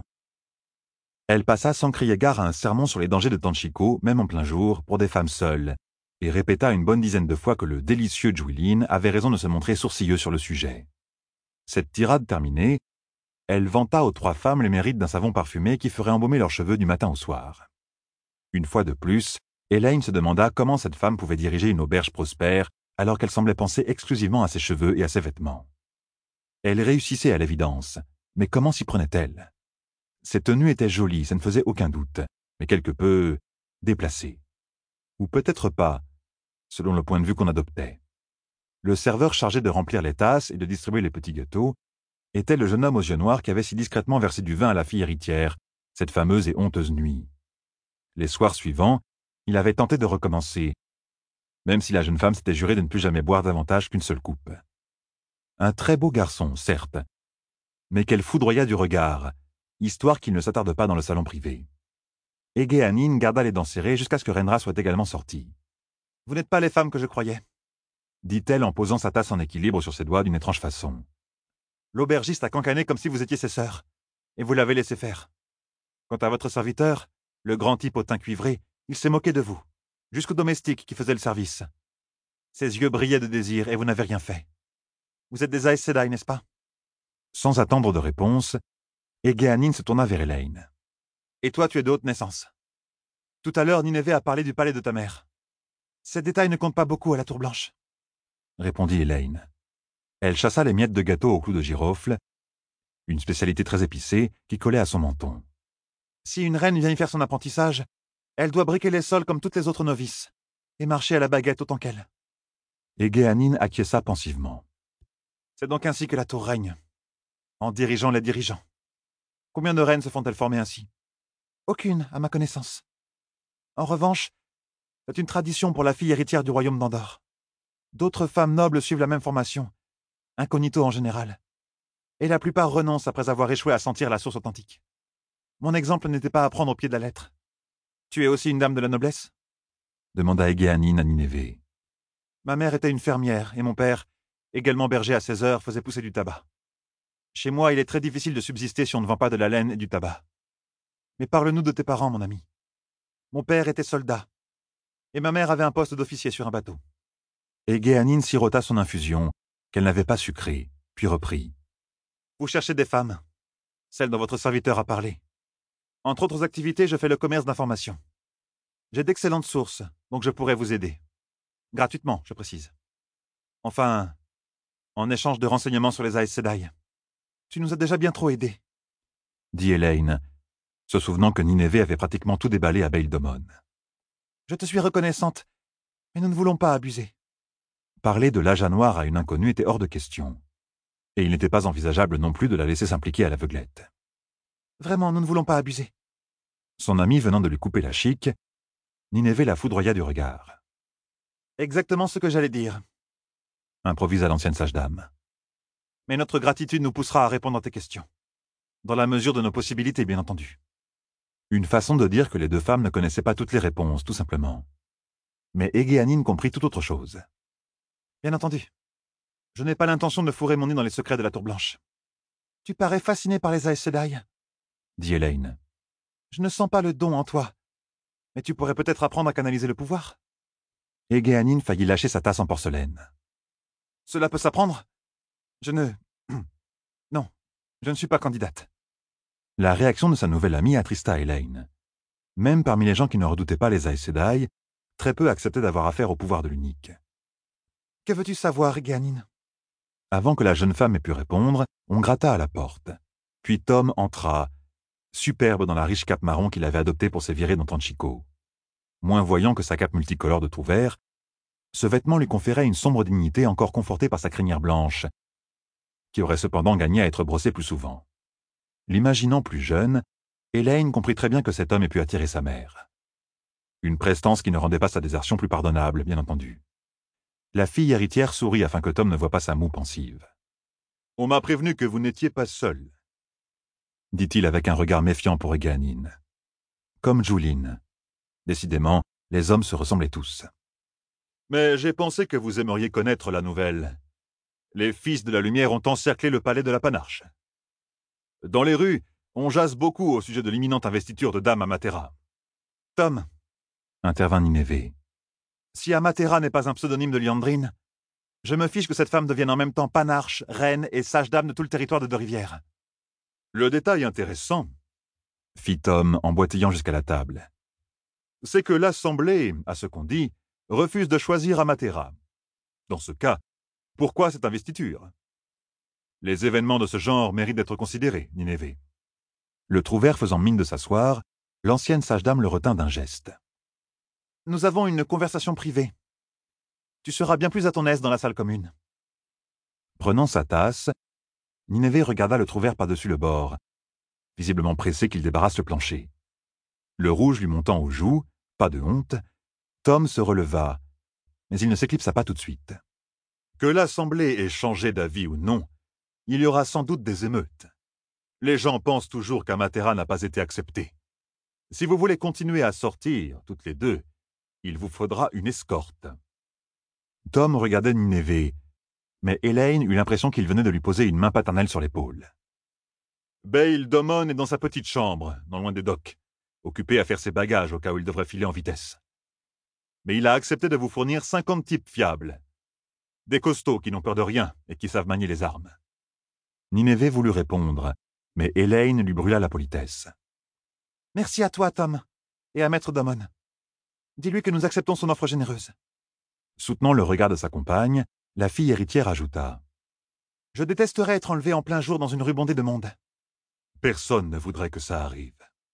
S1: elle passa sans crier gare à un sermon sur les dangers de Tanchico, même en plein jour, pour des femmes seules, et répéta une bonne dizaine de fois que le délicieux Juilin avait raison de se montrer sourcilleux sur le sujet. Cette tirade terminée, elle vanta aux trois femmes les mérites d'un savon parfumé qui ferait embaumer leurs cheveux du matin au soir. Une fois de plus, Elaine se demanda comment cette femme pouvait diriger une auberge prospère alors qu'elle semblait penser exclusivement à ses cheveux et à ses vêtements. Elle réussissait à l'évidence, mais comment s'y prenait-elle? Ses tenues étaient jolies, ça ne faisait aucun doute, mais quelque peu déplacées. Ou peut-être pas, selon le point de vue qu'on adoptait. Le serveur chargé de remplir les tasses et de distribuer les petits gâteaux était le jeune homme aux yeux noirs qui avait si discrètement versé du vin à la fille héritière, cette fameuse et honteuse nuit. Les soirs suivants, il avait tenté de recommencer, même si la jeune femme s'était jurée de ne plus jamais boire davantage qu'une seule coupe. Un très beau garçon, certes, mais qu'elle foudroya du regard, histoire qu'il ne s'attarde pas dans le salon privé. Egeanine garda les dents serrées jusqu'à ce que Rendra soit également sortie. « Vous n'êtes pas les femmes que je croyais, » dit-elle en posant sa tasse en équilibre sur ses doigts d'une étrange façon. « L'aubergiste a cancané comme si vous étiez ses sœurs, et vous l'avez laissé faire. Quant à votre serviteur, le grand type au teint cuivré, il s'est moqué de vous, jusqu'au domestique qui faisait le service. Ses yeux brillaient de désir et vous n'avez rien fait. Vous êtes des Aes Sedai, n'est-ce pas ?» Sans attendre de réponse, Egeanine se tourna vers Elaine. « Et toi, tu es de haute naissance. Tout à l'heure, Nineveh a parlé du palais de ta mère. Ces détails ne comptent pas beaucoup à la Tour Blanche. » répondit Elaine. Elle chassa les miettes de gâteau au clou de girofle, une spécialité très épicée qui collait à son menton. « Si une reine vient y faire son apprentissage, elle doit briquer les sols comme toutes les autres novices, et marcher à la baguette autant qu'elle. » Egeanine acquiesça pensivement. « C'est donc ainsi que la tour règne, en dirigeant les dirigeants. Combien de reines se font-elles former ainsi? Aucune, à ma connaissance. En revanche, c'est une tradition pour la fille héritière du royaume d'Andorre. D'autres femmes nobles suivent la même formation, incognito en général, et la plupart renoncent après avoir échoué à sentir la source authentique. Mon exemple n'était pas à prendre au pied de la lettre. Tu es aussi une dame de la noblesse? Demanda Egeanine à Nineveh. Ma mère était une fermière, et mon père, également berger à seize heures, faisait pousser du tabac. Chez moi, il est très difficile de subsister si on ne vend pas de la laine et du tabac. Mais parle-nous de tes parents, mon ami. Mon père était soldat, et ma mère avait un poste d'officier sur un bateau. Egeanine sirota son infusion, qu'elle n'avait pas sucrée, puis reprit. Vous cherchez des femmes, celles dont votre serviteur a parlé. Entre autres activités, je fais le commerce d'information. J'ai d'excellentes sources, donc je pourrais vous aider. Gratuitement, je précise. Enfin, en échange de renseignements sur les Aes Sedai. Tu nous as déjà bien trop aidés, dit Elaine, se souvenant que Nineveh avait pratiquement tout déballé à Baildomon. Je te suis reconnaissante, mais nous ne voulons pas abuser. Parler de l'âge noir à une inconnue était hors de question, et il n'était pas envisageable non plus de la laisser s'impliquer à l'aveuglette. Vraiment, nous ne voulons pas abuser. Son ami venant de lui couper la chique, Nineveh la foudroya du regard. Exactement ce que j'allais dire, improvisa l'ancienne sage-dame. Mais notre gratitude nous poussera à répondre à tes questions.
S2: Dans la mesure de nos possibilités, bien entendu.
S1: Une façon de dire que les deux femmes ne connaissaient pas toutes les réponses, tout simplement. Mais Egeanine comprit tout autre chose.
S2: Bien entendu. Je n'ai pas l'intention de fourrer mon nez dans les secrets de la Tour Blanche. Tu parais fasciné par les Aes Sedai,
S1: dit Elaine.
S2: Je ne sens pas le don en toi. Mais tu pourrais peut-être apprendre à canaliser le pouvoir.
S1: Egeanine faillit lâcher sa tasse en porcelaine.
S2: Cela peut s'apprendre? Je ne... Non, je ne suis pas candidate.
S1: La réaction de sa nouvelle amie attrista Elaine. Même parmi les gens qui ne redoutaient pas les Aes Sedai, très peu acceptaient d'avoir affaire au pouvoir de l'unique.
S2: Que veux-tu savoir, Egeanine?
S1: Avant que la jeune femme ait pu répondre, on gratta à la porte. Puis Tom entra, superbe dans la riche cape marron qu'il avait adoptée pour ses virées dans Tanchico. Moins voyant que sa cape multicolore de tout vert, ce vêtement lui conférait une sombre dignité encore confortée par sa crinière blanche, qui aurait cependant gagné à être brossée plus souvent. L'imaginant plus jeune, Elaine comprit très bien que cet homme ait pu attirer sa mère. Une prestance qui ne rendait pas sa désertion plus pardonnable, bien entendu. La fille héritière sourit afin que Tom ne voie pas sa moue pensive.
S2: « On m'a prévenu que vous n'étiez pas seul, »
S1: dit-il avec un regard méfiant pour Egeanine. Comme Juline. Décidément, les hommes se ressemblaient tous.
S2: « Mais j'ai pensé que vous aimeriez connaître la nouvelle. Les fils de la lumière ont encerclé le palais de la Panarche. Dans les rues, on jase beaucoup au sujet de l'imminente investiture de Dame Amatera. »« Tom, »
S1: intervint Nineveh.
S2: « si Amatera n'est pas un pseudonyme de Liandrine, je me fiche que cette femme devienne en même temps Panarche, reine et sage-dame de tout le territoire de Deux-Rivières. » Le détail intéressant,
S1: fit Tom en boitillant jusqu'à la table,
S2: c'est que l'Assemblée, à ce qu'on dit, refuse de choisir Amatera. Dans ce cas, pourquoi cette investiture? Les événements de ce genre méritent d'être considérés, Nineveh.
S1: Le trouvère faisant mine de s'asseoir, l'ancienne sage-dame le retint d'un geste.
S2: Nous avons une conversation privée. Tu seras bien plus à ton aise dans la salle commune.
S1: Prenant sa tasse, Nineveh regarda le trouvère par-dessus le bord, visiblement pressé qu'il débarrasse le plancher. Le rouge lui montant aux joues, pas de honte, Tom se releva, mais il ne s'éclipsa pas tout de suite.
S2: Que l'Assemblée ait changé d'avis ou non, il y aura sans doute des émeutes. Les gens pensent toujours qu'Amatera n'a pas été accepté. Si vous voulez continuer à sortir, toutes les deux, il vous faudra une escorte.
S1: Tom regardait Nineveh, mais Elaine eut l'impression qu'il venait de lui poser une main paternelle sur l'épaule.
S2: Bail Domon est dans sa petite chambre, non loin des docks, occupé à faire ses bagages au cas où il devrait filer en vitesse. Mais il a accepté de vous fournir cinquante types fiables. Des costauds qui n'ont peur de rien et qui savent manier les armes.
S1: Nineveh voulut répondre, mais Elaine lui brûla la politesse.
S2: « Merci à toi, Tom, et à Maître Domon. Dis-lui que nous acceptons son offre généreuse. »
S1: Soutenant le regard de sa compagne, la fille héritière ajouta.
S2: « Je détesterais être enlevée en plein jour dans une rue bondée de monde. » Personne ne voudrait que ça arrive.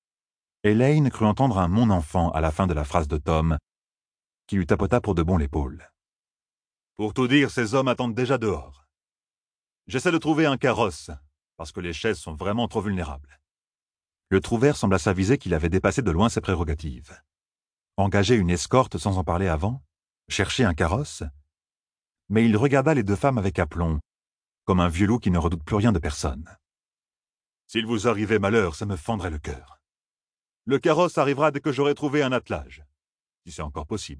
S1: Elaine crut entendre un « mon enfant » à la fin de la phrase de Tom, qui lui tapota pour de bon l'épaule.
S2: « Pour tout dire, ces hommes attendent déjà dehors. J'essaie de trouver un carrosse, parce que les chaises sont vraiment trop vulnérables. »
S1: Le trouvère sembla s'aviser qu'il avait dépassé de loin ses prérogatives. Engager une escorte sans en parler avant? Chercher un carrosse? Mais il regarda les deux femmes avec aplomb, comme un vieux loup qui ne redoute plus rien de personne.
S2: « S'il vous arrivait malheur, ça me fendrait le cœur. Le carrosse arrivera dès que j'aurai trouvé un attelage, si c'est encore possible. »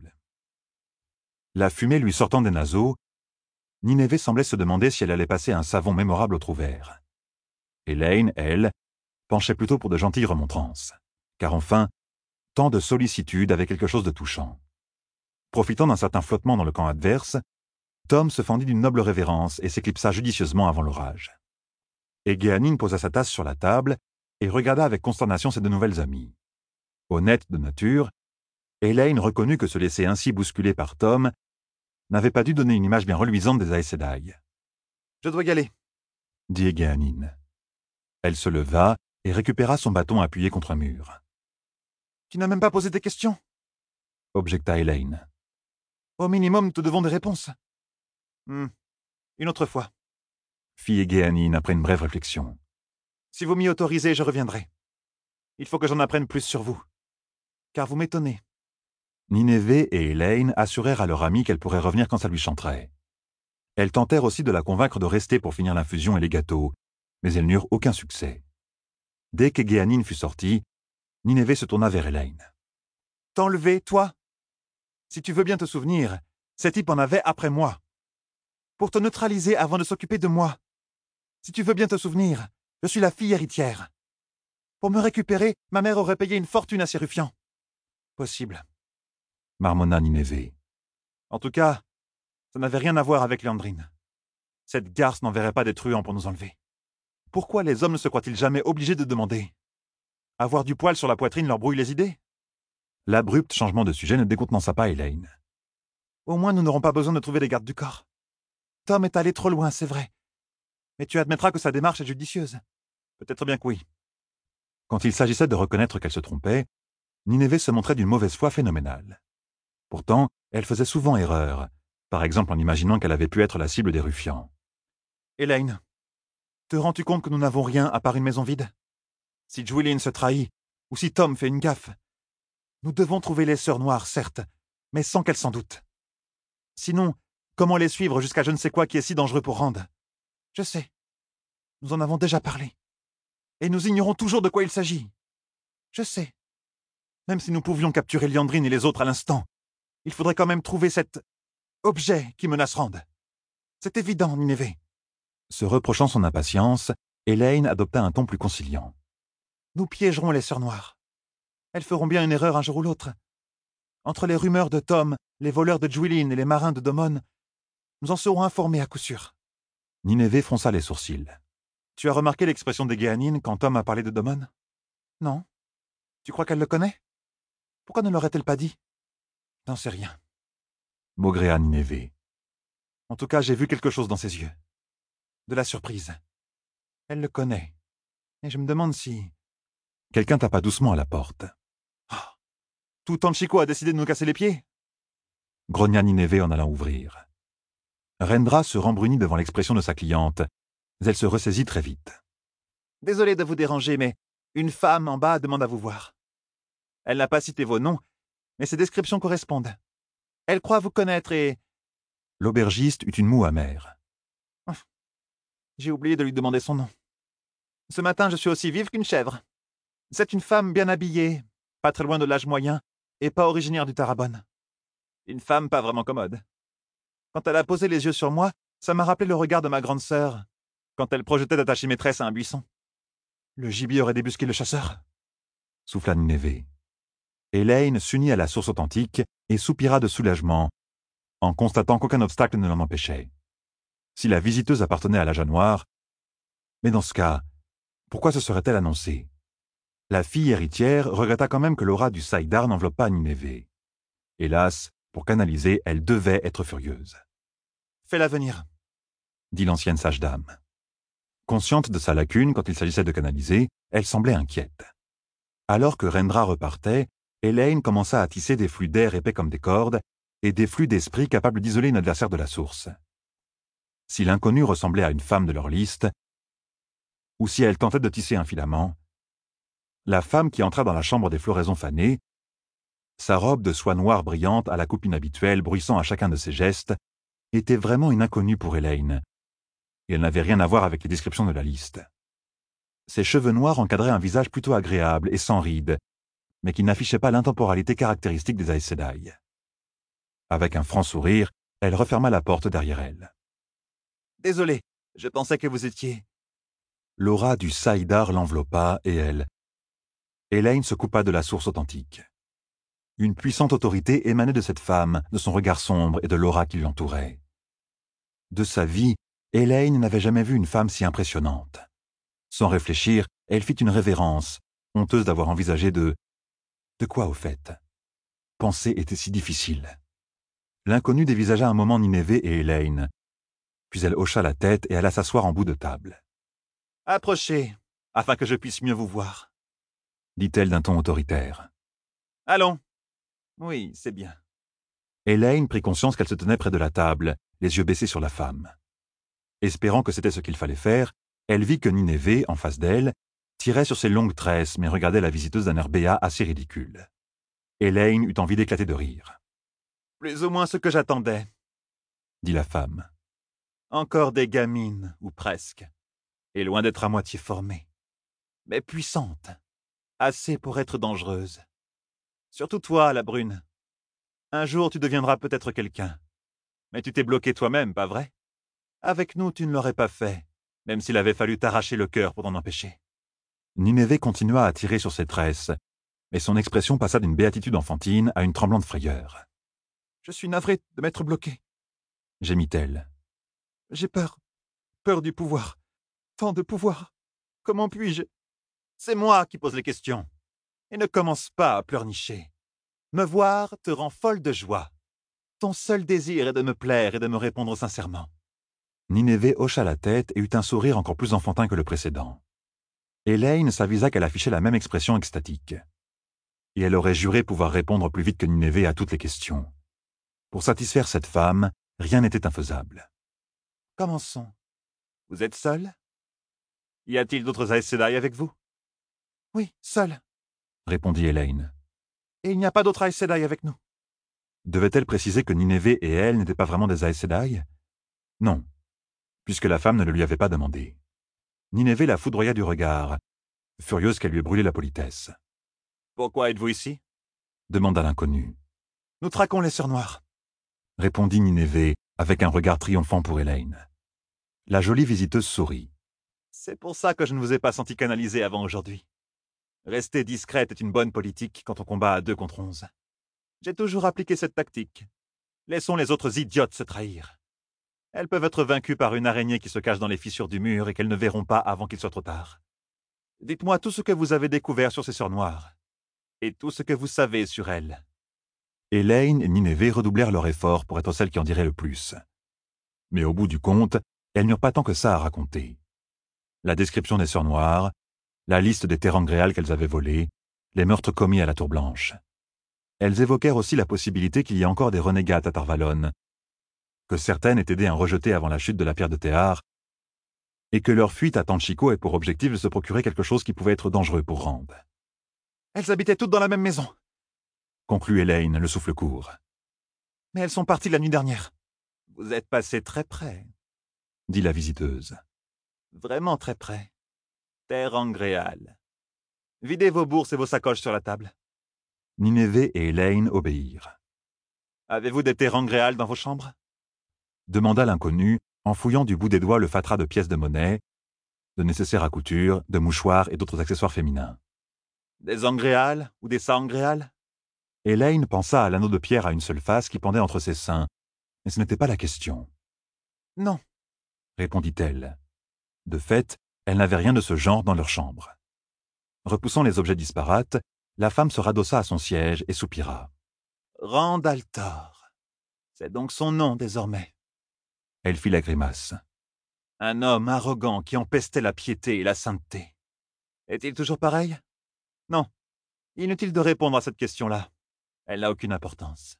S1: La fumée lui sortant des naseaux, Nineveh semblait se demander si elle allait passer un savon mémorable au trouvère. Elaine, elle, penchait plutôt pour de gentilles remontrances, car enfin, tant de sollicitude avait quelque chose de touchant. Profitant d'un certain flottement dans le camp adverse, Tom se fendit d'une noble révérence et s'éclipsa judicieusement avant l'orage. Egeanine posa sa tasse sur la table et regarda avec consternation ses deux nouvelles amies. Honnête de nature, Elaine reconnut que se laisser ainsi bousculer par Tom n'avait pas dû donner une image bien reluisante des Aes Sedai.
S2: « Je dois y aller, »
S1: dit Egeanine. Elle se leva et récupéra son bâton appuyé contre un mur.
S2: « Tu n'as même pas posé tes questions, »
S1: objecta Elaine.
S2: « Au minimum, nous te devons des réponses. Hmm. Une autre fois. »
S1: fit Egeanine après une brève réflexion.
S2: « Si vous m'y autorisez, je reviendrai. Il faut que j'en apprenne plus sur vous, car vous m'étonnez. »
S1: Nineveh et Elaine assurèrent à leur amie qu'elle pourrait revenir quand ça lui chanterait. Elles tentèrent aussi de la convaincre de rester pour finir l'infusion et les gâteaux, mais elles n'eurent aucun succès. Dès qu'Egeanine fut sortie, Nineveh se tourna vers Elaine.
S2: « T'enlever, toi? Si tu veux bien te souvenir, cet type en avait après moi. Pour te neutraliser avant de s'occuper de moi. Si tu veux bien te souvenir, je suis la fille héritière. Pour me récupérer, ma mère aurait payé une fortune à ces ruffians. Possible.
S1: Marmonna Nineveh.
S2: En tout cas, ça n'avait rien à voir avec Léandrine. Cette garce n'enverrait pas des truands pour nous enlever. Pourquoi les hommes ne se croient-ils jamais obligés de demander? Avoir du poil sur la poitrine leur brouille les idées?
S1: L'abrupt changement de sujet ne décontenança pas Elaine.
S2: Au moins, nous n'aurons pas besoin de trouver des gardes du corps. Tom est allé trop loin, c'est vrai. Mais tu admettras que sa démarche est judicieuse. Peut-être bien que oui.
S1: Quand il s'agissait de reconnaître qu'elle se trompait, Nineveh se montrait d'une mauvaise foi phénoménale. Pourtant, elle faisait souvent erreur, par exemple en imaginant qu'elle avait pu être la cible des ruffians.
S2: Elaine, te rends-tu compte que nous n'avons rien à part une maison vide? Si Julian se trahit, ou si Tom fait une gaffe, nous devons trouver les sœurs noires, certes, mais sans qu'elles s'en doutent. Sinon, comment les suivre jusqu'à je ne sais quoi qui est si dangereux pour Rand? Je sais. Nous en avons déjà parlé. Et nous ignorons toujours de quoi il s'agit. Je sais. Même si nous pouvions capturer Liandrine et les autres à l'instant, il faudrait quand même trouver cet objet qui menace Rand. C'est évident, Nineveh.
S1: Se reprochant son impatience, Elaine adopta un ton plus conciliant.
S2: Nous piégerons les sœurs noires. Elles feront bien une erreur un jour ou l'autre. Entre les rumeurs de Tom, les voleurs de Juilin et les marins de Domon, nous en serons informés à coup sûr.
S1: Nineveh fronça les sourcils.
S2: Tu as remarqué l'expression d'Egeanine quand Tom a parlé de Domon? Non. Tu crois qu'elle le connaît? Pourquoi ne l'aurait-elle pas dit? N'en sais rien.
S1: Maugréa Nineveh.
S2: En tout cas, j'ai vu quelque chose dans ses yeux. De la surprise. Elle le connaît. Et je me demande si...
S1: Quelqu'un tapa doucement à la porte.
S2: Oh. Tout Tanchiko a décidé de nous casser les pieds?
S1: Grogna Nineveh en allant ouvrir. Rendra se rembrunit devant l'expression de sa cliente. Elle se ressaisit très vite.
S2: Désolé de vous déranger, mais une femme en bas demande à vous voir. Elle n'a pas cité vos noms, mais ses descriptions correspondent. Elle croit vous connaître et...
S1: L'aubergiste eut une moue amère.
S2: J'ai oublié de lui demander son nom. Ce matin, je suis aussi vive qu'une chèvre. C'est une femme bien habillée, pas très loin de l'âge moyen, et pas originaire du Tarabonne. Une femme pas vraiment commode. Quand elle a posé les yeux sur moi, ça m'a rappelé le regard de ma grande sœur, quand elle projetait d'attacher maîtresse à un buisson. Le gibier aurait débusqué le chasseur.
S1: Souffla Nineveh. Elaine s'unit à la source authentique et soupira de soulagement, en constatant qu'aucun obstacle ne l'en empêchait. Si la visiteuse appartenait à l'âge noir, mais dans ce cas, pourquoi se serait-elle annoncée? La fille héritière regretta quand même que l'aura du Saïdar n'enveloppât Nineveh. Hélas, pour canaliser, elle devait être furieuse.
S2: « Fais-la venir, »
S1: dit l'ancienne sage-dame. Consciente de sa lacune quand il s'agissait de canaliser, elle semblait inquiète. Alors que Rendra repartait, Elaine commença à tisser des flux d'air épais comme des cordes et des flux d'esprit capables d'isoler une adversaire de la source. Si l'inconnue ressemblait à une femme de leur liste, ou si elle tentait de tisser un filament, la femme qui entra dans la chambre des floraisons fanées, sa robe de soie noire brillante à la coupe inhabituelle bruissant à chacun de ses gestes, était vraiment une inconnue pour Elaine, et elle n'avait rien à voir avec les descriptions de la liste. Ses cheveux noirs encadraient un visage plutôt agréable et sans rides, mais qui n'affichait pas l'intemporalité caractéristique des Aes Sedai. Avec un franc sourire, elle referma la porte derrière elle.
S2: « Désolé, je pensais que vous étiez... »
S1: L'aura du Saïdar l'enveloppa et elle... Elaine se coupa de la source authentique. Une puissante autorité émanait de cette femme, de son regard sombre et de l'aura qui l'entourait. De sa vie, Elaine n'avait jamais vu une femme si impressionnante. Sans réfléchir, elle fit une révérence, honteuse d'avoir envisagé de... De quoi, au fait? Penser était si difficile. L'inconnue dévisagea un moment Nineveh et Elaine, puis elle hocha la tête et alla s'asseoir en bout de table.
S2: « Approchez, afin que je puisse mieux vous voir, »
S1: dit-elle d'un ton autoritaire.
S2: « Allons. Oui, c'est bien. »
S1: Elaine prit conscience qu'elle se tenait près de la table, les yeux baissés sur la femme. Espérant que c'était ce qu'il fallait faire, elle vit que Nineveh, en face d'elle, tirait sur ses longues tresses mais regardait la visiteuse d'un air béat assez ridicule. Elaine eut envie d'éclater de rire.
S2: « Plus ou moins ce que j'attendais, »
S1: dit la femme.
S2: « Encore des gamines, ou presque, et loin d'être à moitié formées. mais puissante. Assez pour être dangereuse. Surtout toi, la brune. Un jour, tu deviendras peut-être quelqu'un. Mais tu t'es bloqué toi-même, pas vrai? Avec nous, tu ne l'aurais pas fait, même s'il avait fallu t'arracher le cœur pour t'en empêcher.
S1: Nineveh continua à tirer sur ses tresses, mais son expression passa d'une béatitude enfantine à une tremblante frayeur.
S2: « Je suis navrée de m'être bloquée, »
S1: gémit-elle.
S2: « J'ai peur, peur du pouvoir. Tant de pouvoir. Comment puis-je? C'est moi qui pose les questions. Et ne commence pas à pleurnicher. Me voir te rend folle de joie. Ton seul désir est de me plaire et de me répondre sincèrement. »
S1: Nineveh hocha la tête et eut un sourire encore plus enfantin que le précédent. Elaine s'avisa qu'elle affichait la même expression extatique. Et elle aurait juré pouvoir répondre plus vite que Nineveh à toutes les questions. Pour satisfaire cette femme, rien n'était infaisable.
S2: « Commençons. Vous êtes seul? Y a-t-il d'autres Aes Sedai avec vous? »« Oui, seul, »
S1: répondit Elaine.
S2: « Et il n'y a pas d'autres Aes Sedai avec nous. »
S1: Devait-elle préciser que Nineveh et elle n'étaient pas vraiment des Aes Sedai? Non, puisque la femme ne le lui avait pas demandé. Nineveh la foudroya du regard, furieuse qu'elle lui ait brûlé la politesse.
S2: « Pourquoi êtes-vous ici? »
S1: demanda l'inconnu.
S2: « Nous traquons les Sœurs Noires. »
S1: répondit Nineveh avec un regard triomphant pour Elaine. La jolie visiteuse sourit.
S2: « C'est pour ça que je ne vous ai pas senti canalisé avant aujourd'hui. Rester discrète est une bonne politique quand on combat à deux contre onze. J'ai toujours appliqué cette tactique. Laissons les autres idiotes se trahir. Elles peuvent être vaincues par une araignée qui se cache dans les fissures du mur et qu'elles ne verront pas avant qu'il soit trop tard. Dites-moi tout ce que vous avez découvert sur ces Sœurs Noires, et tout ce que vous savez sur elles. »
S1: Elaine et Nineveh redoublèrent leur effort pour être celles qui en diraient le plus. Mais au bout du compte, elles n'eurent pas tant que ça à raconter. La description des Sœurs Noires, la liste des terrangréales qu'elles avaient volées, les meurtres commis à la Tour Blanche. Elles évoquèrent aussi la possibilité qu'il y ait encore des renégates à Tarvalon, que certaines aient aidé un rejeté avant la chute de la pierre de Théar, et que leur fuite à Tanchico ait pour objectif de se procurer quelque chose qui pouvait être dangereux pour Rand.
S2: « Elles habitaient toutes dans la même maison, »
S1: conclut Elaine, le souffle court.
S2: « Mais elles sont parties la nuit dernière. »« Vous êtes passé très près, »
S1: dit la visiteuse.
S2: « Vraiment très près. Terrangréal. Videz vos bourses et vos sacoches sur la table. »
S1: Nineveh et Elaine obéirent.
S2: « Avez-vous des terrangréales dans vos chambres? »
S1: demanda l'inconnu, en fouillant du bout des doigts le fatras de pièces de monnaie, de nécessaires à couture, de mouchoirs et d'autres accessoires féminins.
S2: « Des angréales ou des sangréales? »
S1: Elaine pensa à l'anneau de pierre à une seule face qui pendait entre ses seins, mais ce n'était pas la question.
S2: « Non, »
S1: répondit-elle. De fait, elle n'avait rien de ce genre dans leur chambre. Repoussant les objets disparates, la femme se radossa à son siège et soupira.
S2: « Rand al'Thor. C'est donc son nom désormais. »
S1: Elle fit la grimace.
S2: « Un homme arrogant qui empestait la piété et la sainteté. Est-il toujours pareil? Non, inutile de répondre à cette question-là. Elle n'a aucune importance.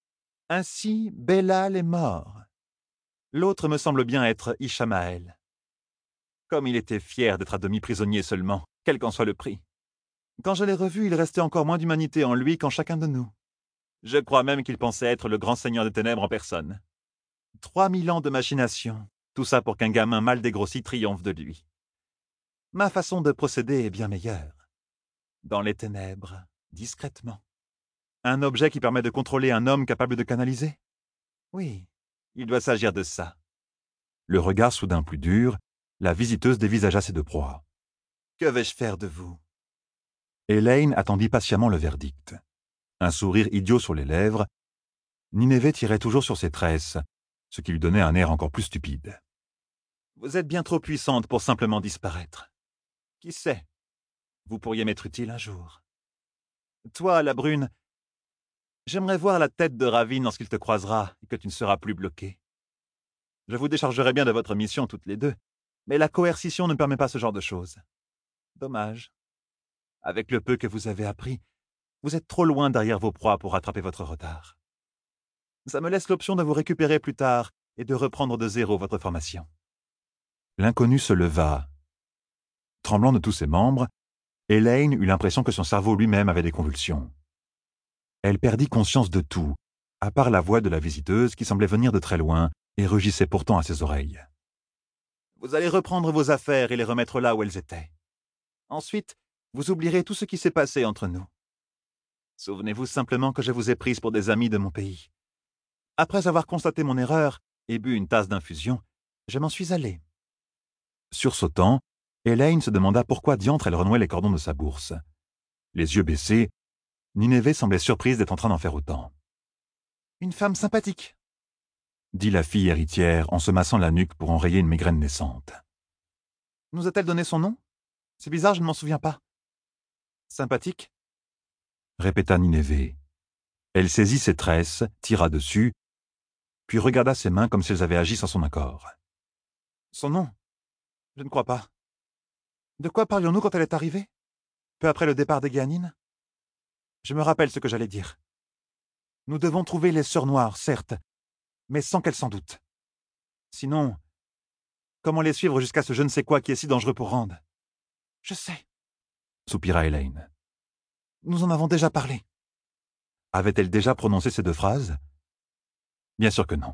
S2: Ainsi, Bélal est mort. L'autre me semble bien être Ishamael. Comme il était fier d'être à demi prisonnier seulement, quel qu'en soit le prix. Quand je l'ai revu, il restait encore moins d'humanité en lui qu'en chacun de nous. Je crois même qu'il pensait être le grand seigneur des ténèbres en personne. Trois mille ans de machination, tout ça pour qu'un gamin mal dégrossi triomphe de lui. Ma façon de procéder est bien meilleure. Dans les ténèbres, discrètement. Un objet qui permet de contrôler un homme capable de canaliser? Oui, il doit s'agir de ça. »
S1: Le regard soudain plus dur, la visiteuse dévisagea ses deux proies.
S2: « Que vais-je faire de vous? »
S1: Elaine attendit patiemment le verdict. Un sourire idiot sur les lèvres, Nineveh tirait toujours sur ses tresses, ce qui lui donnait un air encore plus stupide.
S2: « Vous êtes bien trop puissante pour simplement disparaître. Qui sait? Vous pourriez m'être utile un jour. Toi, la brune, j'aimerais voir la tête de Ravine lorsqu'il te croisera et que tu ne seras plus bloqué. Je vous déchargerai bien de votre mission toutes les deux, mais la coercition ne permet pas ce genre de choses. Dommage. Avec le peu que vous avez appris, vous êtes trop loin derrière vos proies pour rattraper votre retard. Ça me laisse l'option de vous récupérer plus tard et de reprendre de zéro votre formation. »
S1: L'inconnu se leva. Tremblant de tous ses membres, Elaine eut l'impression que son cerveau lui-même avait des convulsions. Elle perdit conscience de tout, à part la voix de la visiteuse qui semblait venir de très loin et rugissait pourtant à ses oreilles.
S2: « Vous allez reprendre vos affaires et les remettre là où elles étaient. Ensuite, vous oublierez tout ce qui s'est passé entre nous. Souvenez-vous simplement que je vous ai prise pour des amis de mon pays. Après avoir constaté mon erreur et bu une tasse d'infusion, je m'en suis allé. »
S1: Sursautant, Elaine se demanda pourquoi diantre elle renouait les cordons de sa bourse. Les yeux baissés, Nineveh semblait surprise d'être en train d'en faire autant.
S2: « Une femme sympathique, »
S1: dit la fille héritière en se massant la nuque pour enrayer une migraine naissante.
S2: « Nous a-t-elle donné son nom? C'est bizarre, je ne m'en souviens pas. »« Sympathique ?»
S1: répéta Nineveh. Elle saisit ses tresses, tira dessus, puis regarda ses mains comme si elles avaient agi sans son accord.
S2: « Son nom? Je ne crois pas. De quoi parlions-nous quand elle est arrivée? Peu après le départ des Guéanines? Je me rappelle ce que j'allais dire. Nous devons trouver les sœurs noires, certes, mais sans qu'elles s'en doutent. Sinon, comment les suivre jusqu'à ce je ne sais quoi qui est si dangereux pour Rand? Je sais,
S1: soupira Elaine.
S2: Nous en avons déjà parlé.
S1: Avait-elle déjà prononcé ces deux phrases? Bien sûr que non.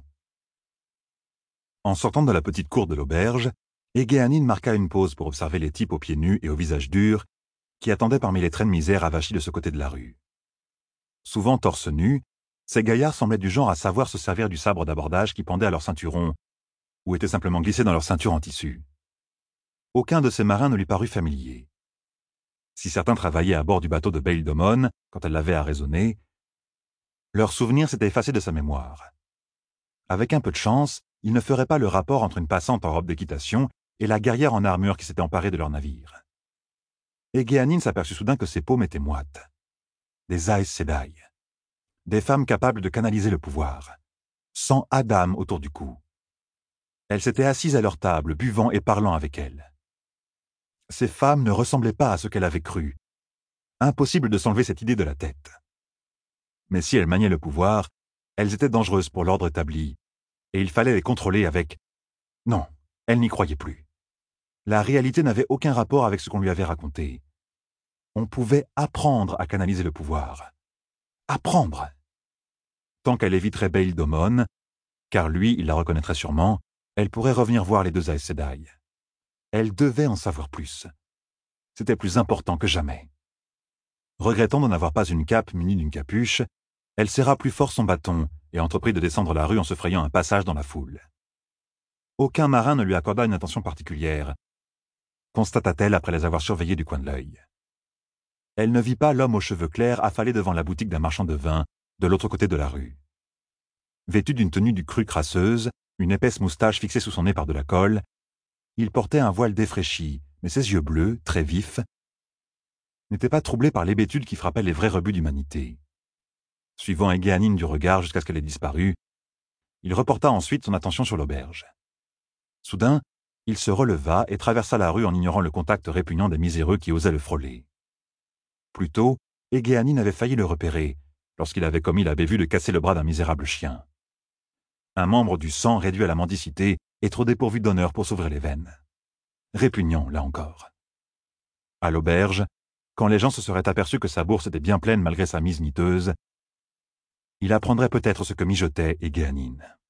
S1: En sortant de la petite cour de l'auberge, Egeanine marqua une pause pour observer les types aux pieds nus et au visage dur qui attendaient parmi les trains de misère avachis de ce côté de la rue. Souvent torse nu, ces gaillards semblaient du genre à savoir se servir du sabre d'abordage qui pendait à leur ceinturon ou était simplement glissé dans leur ceinture en tissu. Aucun de ces marins ne lui parut familier. Si certains travaillaient à bord du bateau de Bail Domon quand elle l'avait arraisonné, leur souvenir s'était effacé de sa mémoire. Avec un peu de chance, ils ne feraient pas le rapport entre une passante en robe d'équitation et la guerrière en armure qui s'était emparée de leur navire. Egeanine s'aperçut soudain que ses paumes étaient moites. Des Aes Sedai. Des femmes capables de canaliser le pouvoir. Sans Adam autour du cou. Elles s'étaient assises à leur table, buvant et parlant avec elles. Ces femmes ne ressemblaient pas à ce qu'elle avait cru. Impossible de s'enlever cette idée de la tête. Mais si elles maniaient le pouvoir, elles étaient dangereuses pour l'ordre établi, et il fallait les contrôler avec... Non, elle n'y croyait plus. La réalité n'avait aucun rapport avec ce qu'on lui avait raconté. On pouvait apprendre à canaliser le pouvoir. Apprendre! Tant qu'elle éviterait Bail Domon, car lui, il la reconnaîtrait sûrement, elle pourrait revenir voir les deux Aes Sedai. Elle devait en savoir plus. C'était plus important que jamais. Regrettant d'en avoir pas une cape munie d'une capuche, elle serra plus fort son bâton et entreprit de descendre la rue en se frayant un passage dans la foule. Aucun marin ne lui accorda une attention particulière, constata-t-elle après les avoir surveillés du coin de l'œil. Elle ne vit pas l'homme aux cheveux clairs affalé devant la boutique d'un marchand de vin, de l'autre côté de la rue. Vêtu d'une tenue du cru crasseuse, une épaisse moustache fixée sous son nez par de la colle, il portait un voile défraîchi, mais ses yeux bleus, très vifs, n'étaient pas troublés par l'hébétude qui frappait les vrais rebuts d'humanité. Suivant Egeanine du regard jusqu'à ce qu'elle ait disparu, il reporta ensuite son attention sur l'auberge. Soudain, il se releva et traversa la rue en ignorant le contact répugnant des miséreux qui osaient le frôler. Plus tôt, Egeanine avait failli le repérer, lorsqu'il avait commis la bévue de casser le bras d'un misérable chien. Un membre du sang réduit à la mendicité et trop dépourvu d'honneur pour s'ouvrir les veines. Répugnant, là encore. À l'auberge, quand les gens se seraient aperçus que sa bourse était bien pleine malgré sa mise miteuse, il apprendrait peut-être ce que mijotait Egeanine.